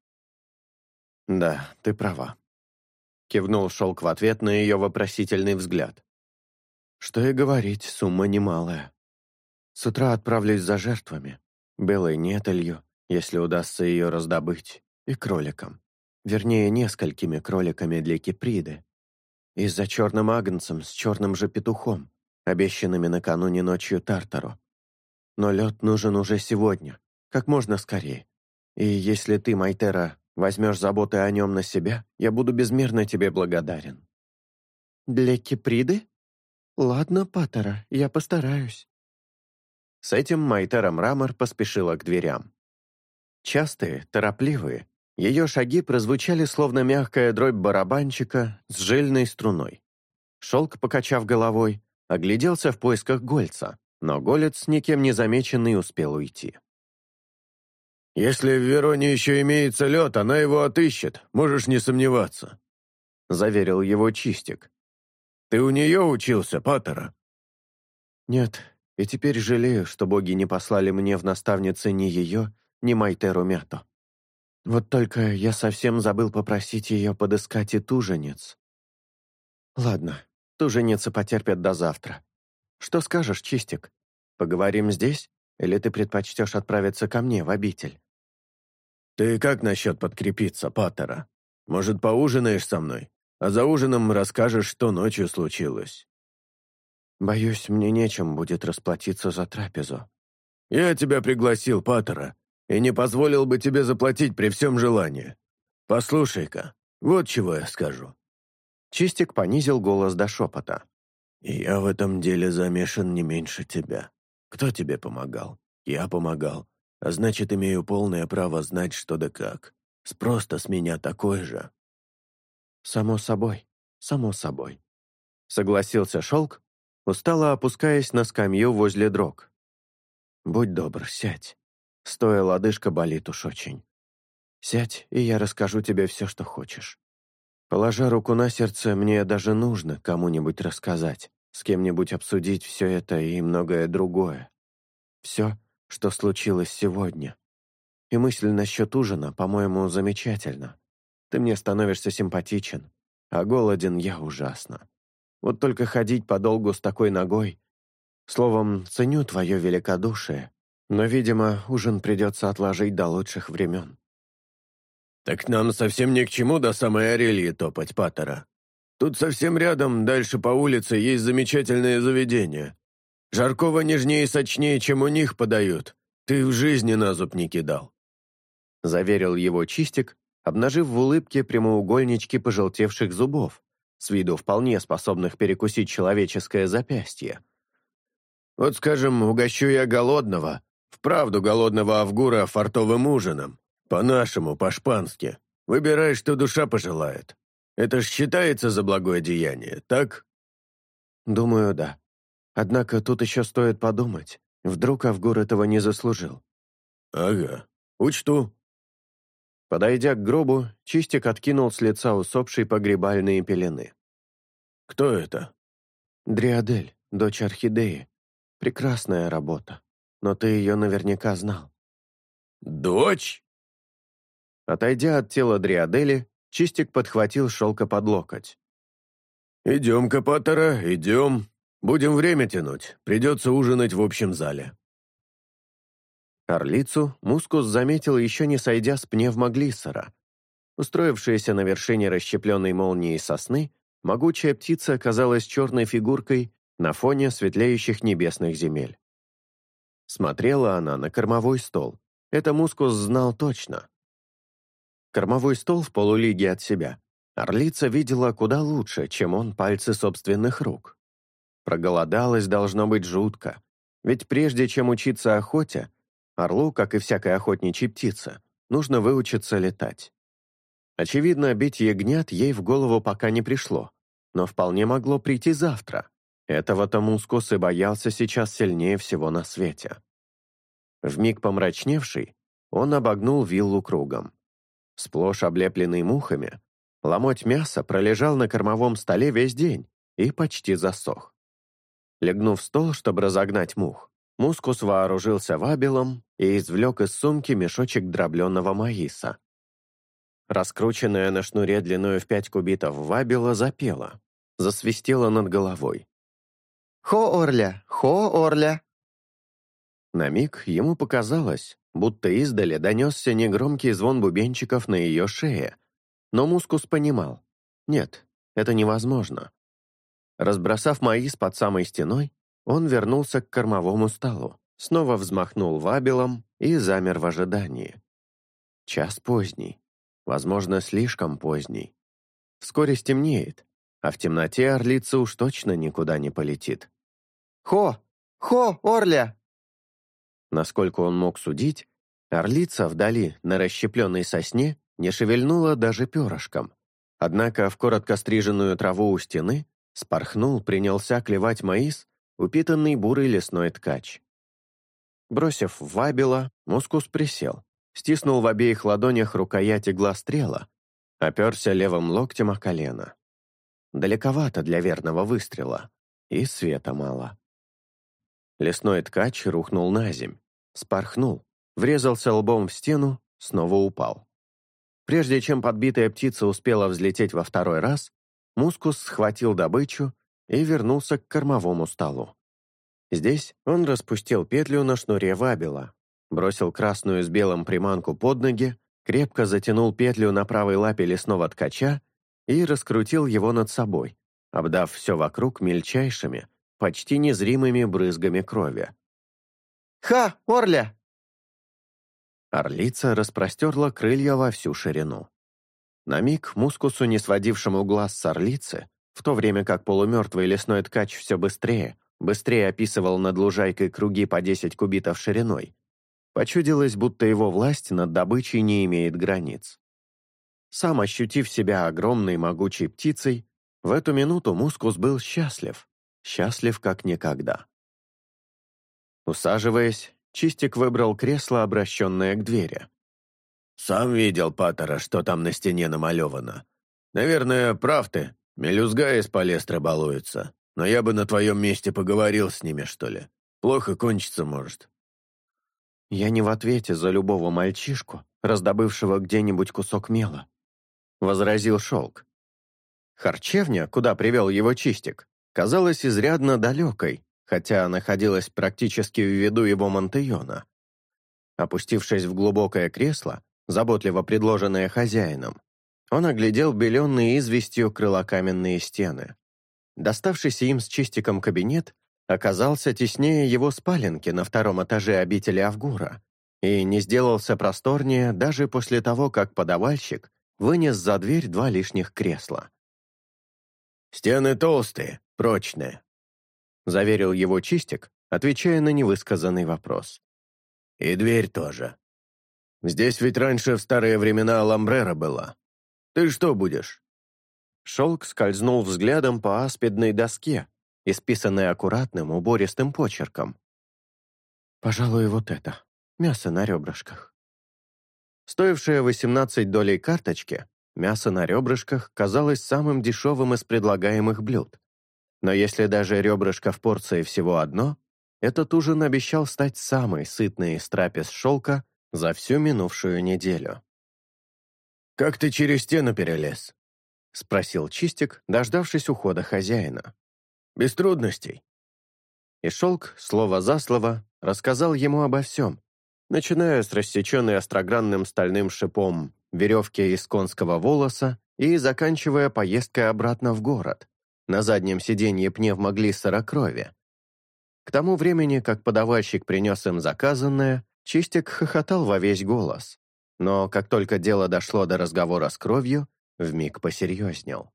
«Да, ты права», — кивнул Шелк в ответ на ее вопросительный взгляд. «Что и говорить, сумма немалая. С утра отправлюсь за жертвами, белой нетелью, если удастся ее раздобыть, и кроликом. Вернее, несколькими кроликами для Киприды. И за черным агнцем с черным же петухом, обещанными накануне ночью Тартару. Но лед нужен уже сегодня, как можно скорее. И если ты, Майтера, возьмешь заботы о нем на себя, я буду безмерно тебе благодарен». «Для Киприды? Ладно, патера, я постараюсь». С этим Майтера Мрамор поспешила к дверям. Частые, торопливые, ее шаги прозвучали словно мягкая дробь барабанчика с жильной струной. Шелк, покачав головой, огляделся в поисках Гольца, но Голец, никем не замеченный, успел уйти. «Если в Вероне еще имеется лед, она его отыщет, можешь не сомневаться», — заверил его Чистик. «Ты у нее учился, патера?» «Нет, и теперь жалею, что боги не послали мне в наставницы ни ее, ни Майтеру Мяту. Вот только я совсем забыл попросить ее подыскать и туженец. Ладно, туженицы потерпят до завтра. Что скажешь, Чистик? Поговорим здесь, или ты предпочтешь отправиться ко мне в обитель?» «Ты как насчет подкрепиться, патера? Может, поужинаешь со мной, а за ужином расскажешь, что ночью случилось?» «Боюсь, мне нечем будет расплатиться за трапезу». «Я тебя пригласил, патера, и не позволил бы тебе заплатить при всем желании. Послушай-ка, вот чего я скажу». Чистик понизил голос до шепота. «И я в этом деле замешан не меньше тебя. Кто тебе помогал? Я помогал, а значит, имею полное право знать, что да как. Спрос-то с меня такой же». «Само собой, само собой», — согласился Шелк, устало опускаясь на скамью возле дрог. «Будь добр, сядь. Стоя лодыжка болит уж очень. Сядь, и я расскажу тебе все, что хочешь. Положа руку на сердце, мне даже нужно кому-нибудь рассказать, с кем-нибудь обсудить все это и многое другое. Все, что случилось сегодня. И мысль насчет ужина, по-моему, замечательна. Ты мне становишься симпатичен, а голоден я ужасно. Вот только ходить подолгу с такой ногой. Словом, ценю твое великодушие, но, видимо, ужин придется отложить до лучших времен». «Так нам совсем ни к чему до самой Орельи топать, Паттера. Тут совсем рядом, дальше по улице, есть замечательное заведение. Жаркого нежнее и сочнее, чем у них подают. Ты в жизни на зуб не кидал», — заверил его Чистик, обнажив в улыбке прямоугольнички пожелтевших зубов, с виду вполне способных перекусить человеческое запястье. «Вот, скажем, угощу я голодного, вправду голодного Авгура фартовым ужином. По-нашему, по-шпански. Выбирай, что душа пожелает. Это ж считается за благое деяние, так?» «Думаю, да. Однако тут еще стоит подумать. Вдруг Авгур этого не заслужил». «Ага, учту». Подойдя к гробу, Чистик откинул с лица усопшей погребальные пелены. «Кто это?» «Дриадель, дочь Орхидеи. Прекрасная работа. Но ты ее наверняка знал». «Дочь?» Отойдя от тела Дриадели, Чистик подхватил Шелка под локоть. «Идем-ка, Паттера, идем. Будем время тянуть. Придется ужинать в общем зале». Орлицу Мускус заметил, еще не сойдя с пневмоглиссера. Устроившаяся на вершине расщепленной молнии сосны, могучая птица оказалась черной фигуркой на фоне светлеющих небесных земель. Смотрела она на кормовой стол. Это Мускус знал точно. Кормовой стол в полулиге от себя орлица видела куда лучше, чем он пальцы собственных рук. Проголодалась, должно быть, жутко. Ведь прежде чем учиться охоте, орлу, как и всякой охотничьей птице, нужно выучиться летать. Очевидно, бить ягнят ей в голову пока не пришло, но вполне могло прийти завтра. Этого-то Мускус и боялся сейчас сильнее всего на свете. Вмиг помрачневший, он обогнул виллу кругом. Сплошь облепленный мухами, ломоть мяса пролежал на кормовом столе весь день и почти засох. Легнув в стол, чтобы разогнать мух, Мускус вооружился вабелом и извлек из сумки мешочек дробленого маиса. Раскрученная на шнуре длиною в пять кубитов вабела запела, засвистела над головой. «Хо-орля! Хо-орля!» На миг ему показалось, будто издали донесся негромкий звон бубенчиков на ее шее, но Мускус понимал, нет, это невозможно. Разбросав маис под самой стеной, он вернулся к кормовому столу, снова взмахнул вабелом и замер в ожидании. Час поздний, возможно, слишком поздний. Вскоре стемнеет, а в темноте орлица уж точно никуда не полетит. «Хо! Хо, орля!» Насколько он мог судить, орлица вдали, на расщепленной сосне, не шевельнула даже перышком. Однако в коротко стриженную траву у стены спорхнул, принялся клевать маис, упитанный бурый лесной ткач. Бросив вабела, Мускус присел, стиснул в обеих ладонях рукоять иглострела, оперся левым локтем о колено. Далековато для верного выстрела, и света мало. Лесной ткач рухнул на земь, спорхнул, врезался лбом в стену, снова упал. Прежде чем подбитая птица успела взлететь во второй раз, Мускус схватил добычу и вернулся к кормовому столу. Здесь он распустил петлю на шнуре вабела, бросил красную с белым приманку под ноги, крепко затянул петлю на правой лапе лесного ткача и раскрутил его над собой, обдав все вокруг мельчайшими, почти незримыми брызгами крови. «Ха, орля!» Орлица распростерла крылья во всю ширину. На миг Мускусу, не сводившему глаз с орлицы, в то время как полумертвый лесной ткач все быстрее, Быстрее описывал над лужайкой круги по десять кубитов шириной. Почудилось, будто его власть над добычей не имеет границ. Сам ощутив себя огромной могучей птицей, в эту минуту Мускус был счастлив, счастлив как никогда. Усаживаясь, Чистик выбрал кресло, обращенное к двери. «Сам видел, Паттера, что там на стене намалевано. Наверное, прав ты, мелюзга из палестры балуется, но я бы на твоем месте поговорил с ними, что ли. Плохо кончится может». «Я не в ответе за любого мальчишку, раздобывшего где-нибудь кусок мела», — возразил Шелк. Харчевня, куда привел его Чистик, казалась изрядно далекой, хотя находилась практически в виду его Монтейона. Опустившись в глубокое кресло, заботливо предложенное хозяином, он оглядел беленные известью крылокаменные стены. Доставшийся им с Чистиком кабинет оказался теснее его спаленки на втором этаже обители Авгура и не сделался просторнее даже после того, как подавальщик вынес за дверь два лишних кресла. «Стены толстые, прочные», — заверил его Чистик, отвечая на невысказанный вопрос. «И дверь тоже. Здесь ведь раньше в старые времена ламбрера была. Ты что будешь?» Шелк скользнул взглядом по аспидной доске, исписанной аккуратным, убористым почерком. «Пожалуй, вот это. Мясо на ребрышках». Стоившее восемнадцать долей карточки, мясо на ребрышках казалось самым дешевым из предлагаемых блюд. Но если даже ребрышко в порции всего одно, этот ужин обещал стать самой сытной из трапез Шелка за всю минувшую неделю. «Как ты через стену перелез?» — спросил Чистик, дождавшись ухода хозяина. «Без трудностей». И Шелк, слово за слово, рассказал ему обо всем, начиная с рассеченной острогранным стальным шипом веревки из конского волоса и заканчивая поездкой обратно в город, на заднем сиденье пневмоглиссера крови. К тому времени, как подавальщик принес им заказанное, Чистик хохотал во весь голос, но как только дело дошло до разговора с кровью, вмиг посерьезнел.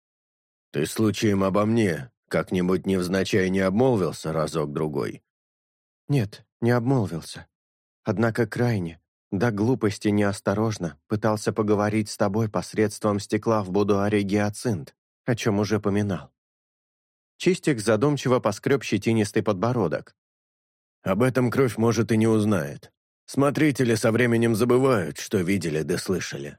«Ты случаем обо мне как-нибудь невзначай не обмолвился разок-другой?» «Нет, не обмолвился. Однако крайне, до глупости неосторожно, пытался поговорить с тобой посредством стекла в будуаре гиацинт, о чем уже поминал». Чистик задумчиво поскреб щетинистый подбородок. «Об этом кровь, может, и не узнает. Смотрители со временем забывают, что видели да слышали».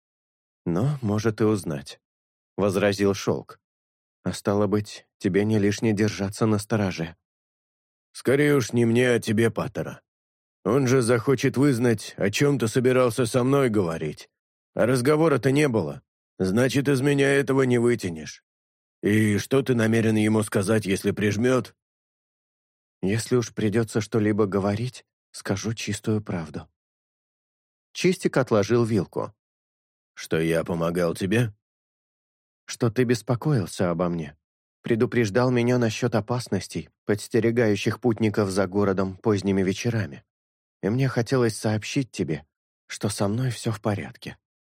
«Но может и узнать», — возразил Шелк. «А стало быть, тебе не лишне держаться настороже». «Скорее уж не мне, а тебе, Паттера. Он же захочет вызнать, о чем ты собирался со мной говорить. А разговора-то не было. Значит, из меня этого не вытянешь. И что ты намерен ему сказать, если прижмет?» «Если уж придется что-либо говорить, скажу чистую правду». Чистик отложил вилку. «Что я помогал тебе?» «Что ты беспокоился обо мне, предупреждал меня насчет опасностей, подстерегающих путников за городом поздними вечерами. И мне хотелось сообщить тебе, что со мной все в порядке».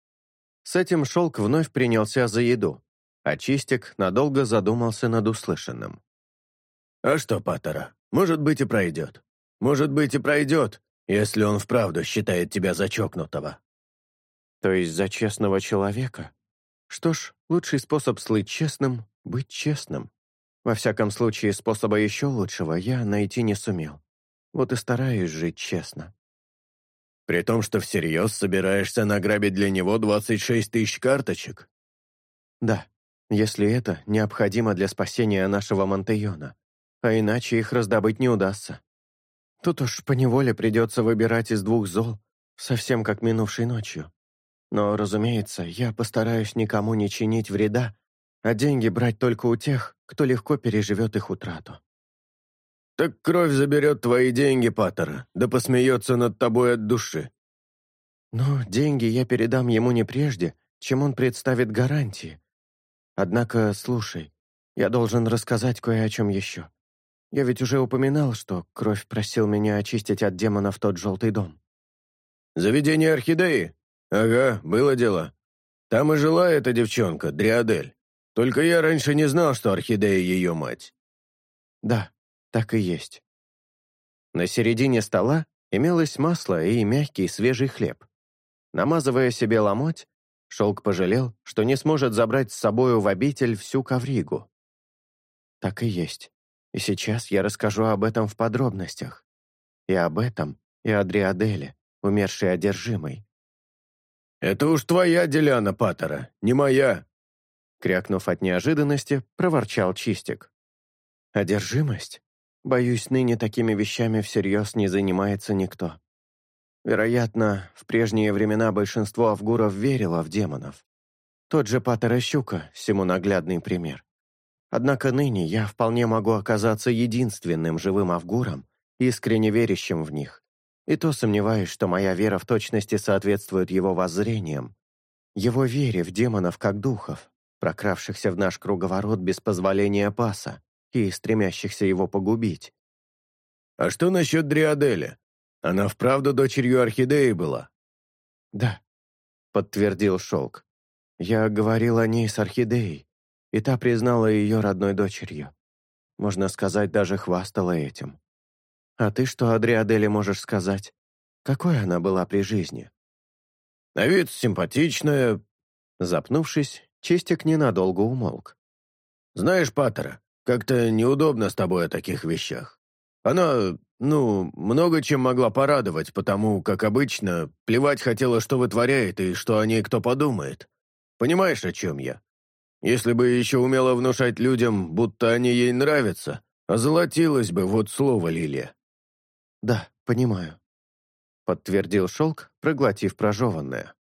С этим Шелк вновь принялся за еду, а Чистик надолго задумался над услышанным. «А что, Паттера, может быть и пройдет. Может быть и пройдет, если он вправду считает тебя за чокнутого». «То есть за честного человека? Что ж, лучший способ слыть честным — быть честным. Во всяком случае, способа еще лучшего я найти не сумел. Вот и стараюсь жить честно». «При том, что всерьез собираешься награбить для него двадцать шесть тысяч карточек?» «Да, если это необходимо для спасения нашего Монтейона, а иначе их раздобыть не удастся. Тут уж поневоле придется выбирать из двух зол, совсем как минувшей ночью. Но, разумеется, я постараюсь никому не чинить вреда, а деньги брать только у тех, кто легко переживет их утрату». «Так кровь заберет твои деньги, Паттера, да посмеется над тобой от души». «Но деньги я передам ему не прежде, чем он представит гарантии. Однако, слушай, я должен рассказать кое о чем еще. Я ведь уже упоминал, что кровь просил меня очистить от демонов тот желтый дом». «Заведение Орхидеи? Ага, было дело. Там и жила эта девчонка, Дриадель. Только я раньше не знал, что Орхидея ее мать». «Да, Так и есть. На середине стола имелось масло и мягкий свежий хлеб. Намазывая себе ломоть, Шелк пожалел, что не сможет забрать с собою в обитель всю ковригу. Так и есть. И сейчас я расскажу об этом в подробностях. И об этом, и о Дриаделе, умершей одержимой. «Это уж твоя Деляна Паттера, не моя!» Крякнув от неожиданности, проворчал Чистик. «Одержимость? Боюсь, ныне такими вещами всерьез не занимается никто. Вероятно, в прежние времена большинство авгуров верило в демонов. Тот же Паттер и Щука — всему наглядный пример. Однако ныне я вполне могу оказаться единственным живым авгуром, искренне верящим в них. И то сомневаюсь, что моя вера в точности соответствует его воззрениям, его вере в демонов как духов, прокравшихся в наш круговорот без позволения Паса и стремящихся его погубить. «А что насчет Дриадели? Она вправду дочерью Орхидеи была?» «Да», — подтвердил Шелк. «Я говорил о ней с Орхидеей, и та признала ее родной дочерью. Можно сказать, даже хвастала этим. А ты что о Дриаделе можешь сказать? Какой она была при жизни?» «На вид симпатичная». Запнувшись, Чистик ненадолго умолк. «Знаешь, Паттера, как-то неудобно с тобой о таких вещах. Она, ну, много чем могла порадовать, потому, как обычно, плевать хотела, что вытворяет и что о ней кто подумает. Понимаешь, о чем я? Если бы еще умела внушать людям, будто они ей нравятся, озолотилась бы, вот слово, Лилия». «Да, понимаю», — подтвердил Шелк, проглотив прожеванное.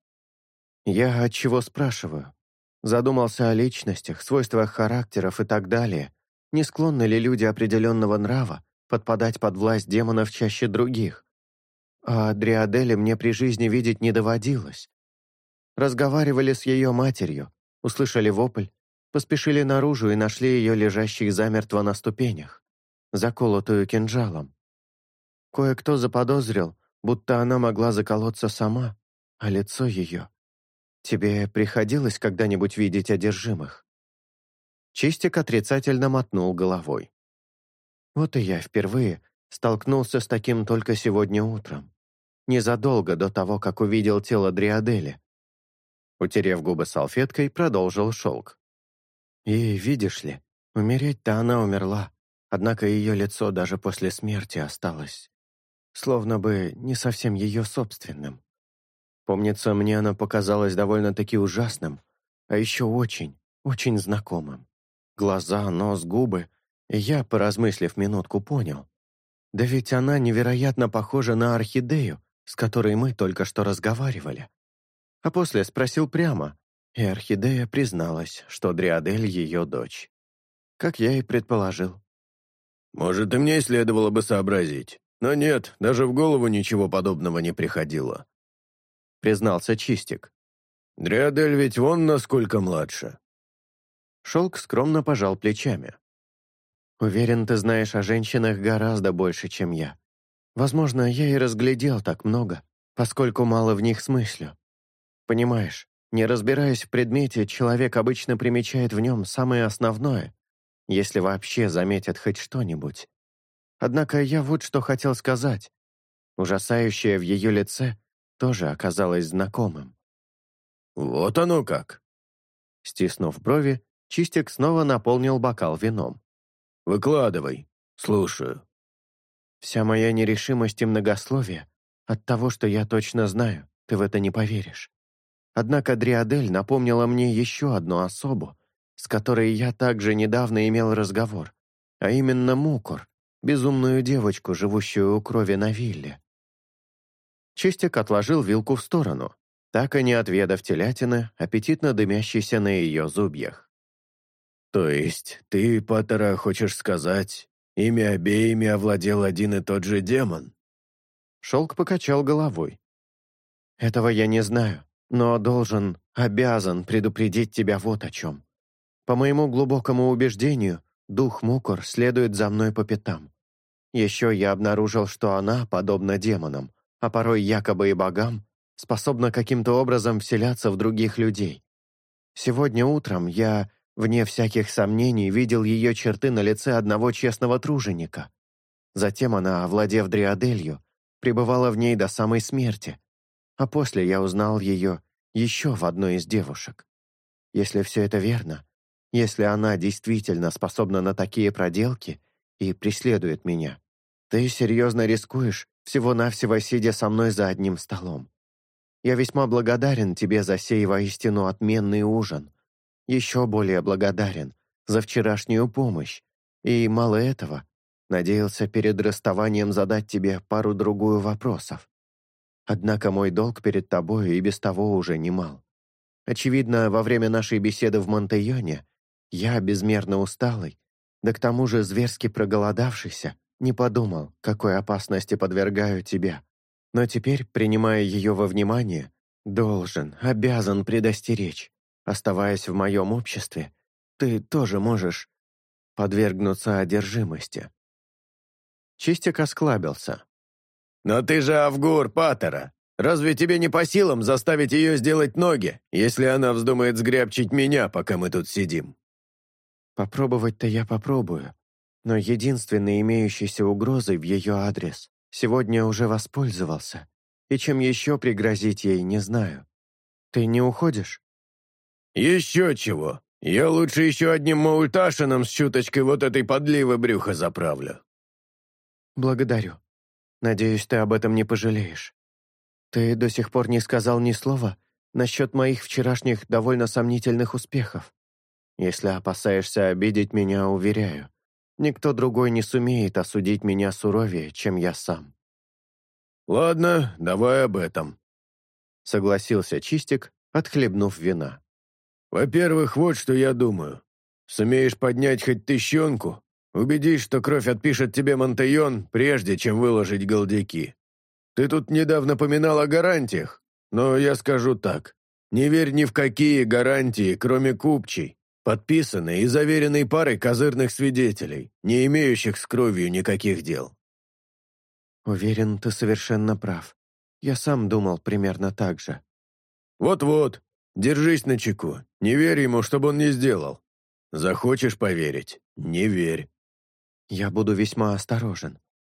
«Я отчего спрашиваю? Задумался о личностях, свойствах характеров и так далее. Не склонны ли люди определенного нрава подпадать под власть демонов чаще других? А Дриадели мне при жизни видеть не доводилось. Разговаривали с ее матерью, услышали вопль, поспешили наружу и нашли ее лежащей замертво на ступенях, заколотую кинжалом. Кое-кто заподозрил, будто она могла заколоться сама, а лицо ее... Тебе приходилось когда-нибудь видеть одержимых?» Чистик отрицательно мотнул головой. «Вот и я впервые столкнулся с таким только сегодня утром, незадолго до того, как увидел тело Дриадели». Утерев губы салфеткой, продолжил Шелк. «И видишь ли, умереть-то она умерла, однако ее лицо даже после смерти осталось, словно бы не совсем ее собственным. Помнится, мне оно показалось довольно-таки ужасным, а еще очень, очень знакомым. Глаза, нос, губы, и я, поразмыслив минутку, понял. Да ведь она невероятно похожа на Орхидею, с которой мы только что разговаривали. А после спросил прямо, и Орхидея призналась, что Дриадель ее дочь. Как я и предположил. «Может, и мне следовало бы сообразить, но нет, даже в голову ничего подобного не приходило», — признался Чистик. «Дриадель ведь вон насколько младше». Шелк скромно пожал плечами. «Уверен, ты знаешь о женщинах гораздо больше, чем я. Возможно, я и разглядел так много, поскольку мало в них смыслю. Понимаешь, не разбираясь в предмете, человек обычно примечает в нем самое основное, если вообще заметит хоть что-нибудь. Однако я вот что хотел сказать. Ужасающее в ее лице тоже оказалось знакомым». «Вот оно как!» Стиснув брови, Чистик снова наполнил бокал вином. «Выкладывай, слушаю». «Вся моя нерешимость и многословие от того, что я точно знаю, ты в это не поверишь. Однако Дриадель напомнила мне еще одну особу, с которой я также недавно имел разговор, а именно Мукур, безумную девочку, живущую у крови на вилле». Чистик отложил вилку в сторону, так и не отведав телятины, аппетитно дымящейся на ее зубьях. «То есть ты, Паттера, хочешь сказать, ими обеими овладел один и тот же демон?» Шелк покачал головой. «Этого я не знаю, но должен, обязан предупредить тебя вот о чем. По моему глубокому убеждению, дух Мукур следует за мной по пятам. Еще я обнаружил, что она, подобно демонам, а порой якобы и богам, способна каким-то образом вселяться в других людей. Сегодня утром я, вне всяких сомнений, видел ее черты на лице одного честного труженика, Затем она, овладев Дриаделью, пребывала в ней до самой смерти, а после я узнал ее еще в одной из девушек. Если все это верно, если она действительно способна на такие проделки и преследует меня, ты серьезно рискуешь, всего-навсего сидя со мной за одним столом. Я весьма благодарен тебе за сей воистину отменный ужин. Еще более благодарен за вчерашнюю помощь. И мало этого, надеялся перед расставанием задать тебе пару-другую вопросов. Однако мой долг перед тобой и без того уже немал. Очевидно, во время нашей беседы в Монтайоне я, безмерно усталый, да к тому же зверски проголодавшийся, не подумал, какой опасности подвергаю тебя. Но теперь, принимая ее во внимание, должен, обязан предостеречь. Оставаясь в моем обществе, ты тоже можешь подвергнуться одержимости. Чистик осклабился. «Но ты же Авгур Паттера. Разве тебе не по силам заставить ее сделать ноги, если она вздумает сгрябчить меня, пока мы тут сидим?» Попробовать-то я попробую, но единственной имеющейся угрозой в ее адрес сегодня уже воспользовался, и чем еще пригрозить ей, не знаю. Ты не уходишь? «Еще чего. Я лучше еще одним маульташином с чуточкой вот этой подливы брюха заправлю». Благодарю. Надеюсь, ты об этом не пожалеешь. Ты до сих пор не сказал ни слова насчет моих вчерашних довольно сомнительных успехов. Если опасаешься обидеть меня, уверяю, никто другой не сумеет осудить меня суровее, чем я сам. «Ладно, давай об этом», — согласился Чистик, отхлебнув вина. «Во-первых, вот что я думаю. Сумеешь поднять хоть тыщенку, убедись, что кровь отпишет тебе Монтайон, прежде чем выложить голдяки. Ты тут недавно поминал о гарантиях, но я скажу так. Не верь ни в какие гарантии, кроме купчей, подписанной и заверенной парой козырных свидетелей, не имеющих с кровью никаких дел». Уверен, ты совершенно прав. Я сам думал примерно так же. «Вот-вот, держись начеку, не верь ему, чтобы он не сделал. Захочешь поверить, не верь». Я буду весьма осторожен.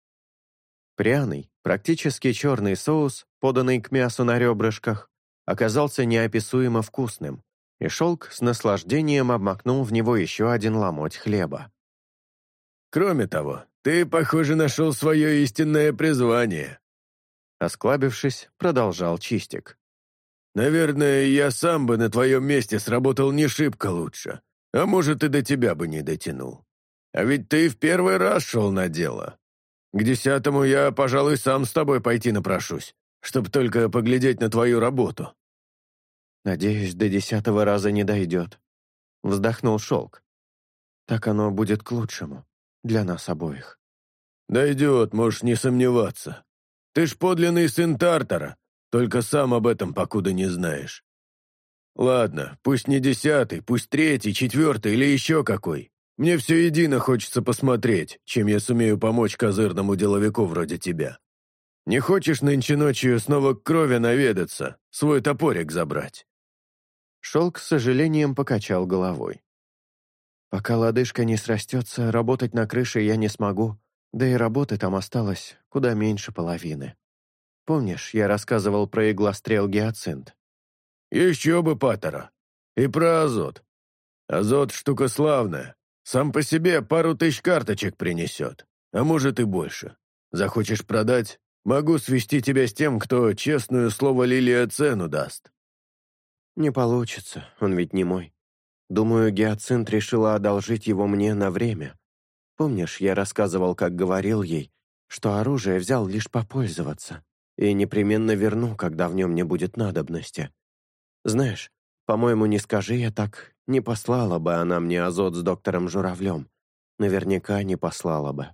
Пряный, практически черный соус, поданный к мясу на ребрышках, оказался неописуемо вкусным, и Шелк с наслаждением обмакнул в него еще один ломоть хлеба. «Кроме того, ты, похоже, нашел свое истинное призвание», осклабившись, продолжал Чистик. «Наверное, я сам бы на твоем месте сработал не шибко лучше, а может, и до тебя бы не дотянул. А ведь ты в первый раз шел на дело. К десятому я, пожалуй, сам с тобой пойти напрошусь, чтобы только поглядеть на твою работу». «Надеюсь, до десятого раза не дойдет», — вздохнул Шелк. «Так оно будет к лучшему, для нас обоих». «Дойдет, можешь не сомневаться. Ты ж подлинный сын Тартара, только сам об этом покуда не знаешь. Ладно, пусть не десятый, пусть третий, четвертый или еще какой. Мне все едино хочется посмотреть, чем я сумею помочь козырному деловику вроде тебя. Не хочешь нынче ночью снова к крови наведаться, свой топорик забрать?» Шелк с сожалением покачал головой. «Пока лодыжка не срастется, работать на крыше я не смогу, да и работы там осталось куда меньше половины. Помнишь, я рассказывал про иглострел гиацинт?» «Еще бы, Паттера. И про азот. Азот — штука славная. Сам по себе пару тысяч карточек принесет, а может и больше. Захочешь продать, могу свести тебя с тем, кто честную слово Лилия цену даст». «Не получится, он ведь не мой. Думаю, гиацинт решила одолжить его мне на время. Помнишь, я рассказывал, как говорил ей, что оружие взял лишь попользоваться, и непременно верну, когда в нем не будет надобности. Знаешь, по-моему, не скажи я так, не послала бы она мне азот с доктором Журавлем. Наверняка не послала бы».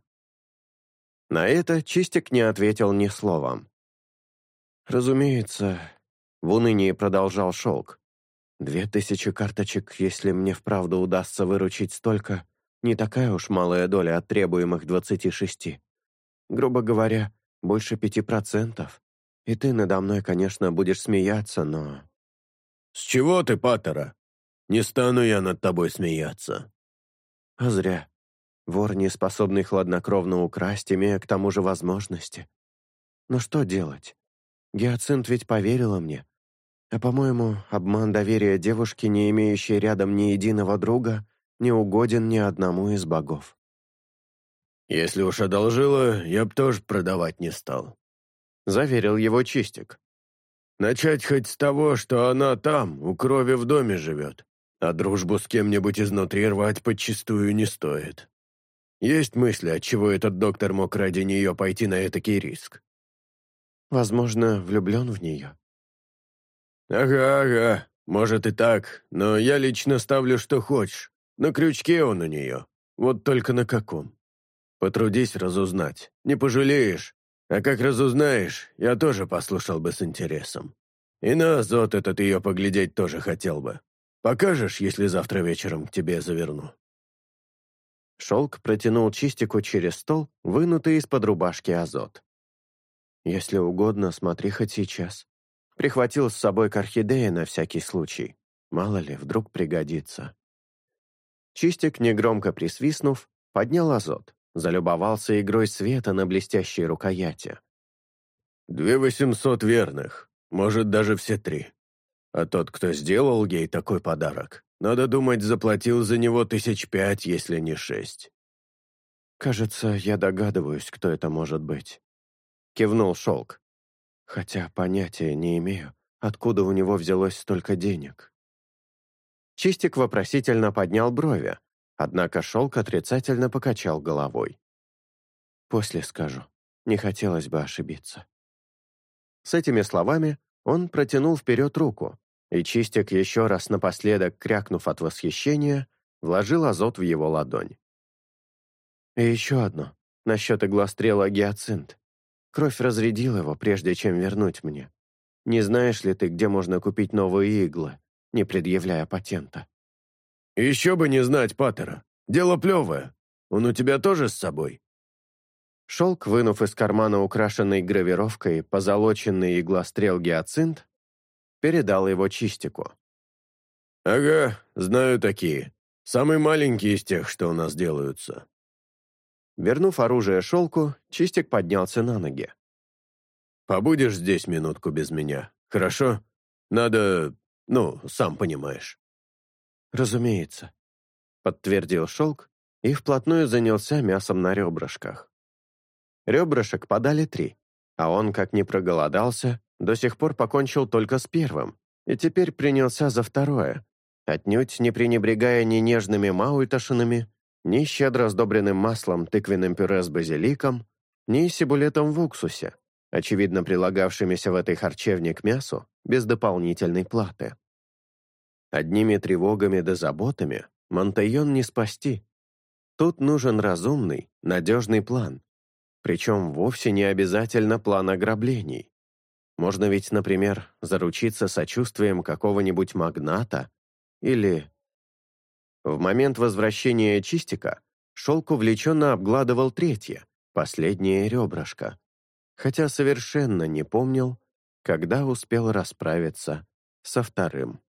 На это Чистик не ответил ни словом. «Разумеется», — в унынии продолжал Шелк, «две тысячи карточек, если мне вправду удастся выручить столько, не такая уж малая доля от требуемых двадцати шести. Грубо говоря, больше пяти процентов. И ты надо мной, конечно, будешь смеяться, но...» «С чего ты, Паттера? Не стану я над тобой смеяться». «А зря. Вор, не способный хладнокровно украсть, имея к тому же возможности. Но что делать? Гиацинт ведь поверила мне. А, по-моему, обман доверия девушки, не имеющей рядом ни единого друга, не угоден ни одному из богов. «Если уж одолжила, я б тоже продавать не стал», — заверил его Чистик. «Начать хоть с того, что она там, у крови в доме живет, а дружбу с кем-нибудь изнутри рвать подчистую не стоит. Есть мысли, отчего этот доктор мог ради нее пойти на этакий риск?» Возможно, влюблен в нее. «Ага, ага, может и так, но я лично ставлю, что хочешь. На крючке он у нее, вот только на каком. Потрудись разузнать, не пожалеешь. А как разузнаешь, я тоже послушал бы с интересом. И на азот этот ее поглядеть тоже хотел бы. Покажешь, если завтра вечером к тебе заверну?» Шелк протянул Чистику через стол, вынутый из-под рубашки азот. «Если угодно, смотри хоть сейчас. Прихватил с собой к орхидее на всякий случай. Мало ли, вдруг пригодится». Чистик, негромко присвистнув, поднял азот, залюбовался игрой света на блестящей рукояти. «Две восемьсот верных, может, даже все три. А тот, кто сделал ей такой подарок, надо думать, заплатил за него тысяч пять, если не шесть». «Кажется, я догадываюсь, кто это может быть», — кивнул Шелк. «Хотя понятия не имею, откуда у него взялось столько денег». Чистик вопросительно поднял брови, однако Шелк отрицательно покачал головой. «После скажу. Не хотелось бы ошибиться». С этими словами он протянул вперед руку, и Чистик, еще раз напоследок крякнув от восхищения, вложил азот в его ладонь. «И еще одно, насчет иглострела гиацинт. Кровь разрядил его, прежде чем вернуть мне. Не знаешь ли ты, где можно купить новые иглы, не предъявляя патента?» «Еще бы не знать Паттера. Дело плевое. Он у тебя тоже с собой?» Шелк, вынув из кармана украшенный гравировкой позолоченный иглострел гиацинт, передал его Чистику. «Ага, знаю такие. Самый маленький из тех, что у нас делаются». Вернув оружие Шелку, Чистик поднялся на ноги. «Побудешь здесь минутку без меня, хорошо? Надо, ну, сам понимаешь». «Разумеется», — подтвердил Шелк и вплотную занялся мясом на ребрышках. Ребрышек подали три, а он, как ни проголодался, до сих пор покончил только с первым, и теперь принялся за второе, отнюдь не пренебрегая ни нежными маульташинами, ни щедро сдобренным маслом, тыквенным пюре с базиликом, ни сибулетом в уксусе, очевидно прилагавшимися в этой харчевне к мясу без дополнительной платы. Одними тревогами да заботами Монтайон не спасти. Тут нужен разумный, надежный план, причем вовсе не обязательно план ограблений. Можно ведь, например, заручиться сочувствием какого-нибудь магната или... В момент возвращения Чистика Шелк увлеченно обгладывал третье, последнее ребрышко, хотя совершенно не помнил, когда успел расправиться со вторым.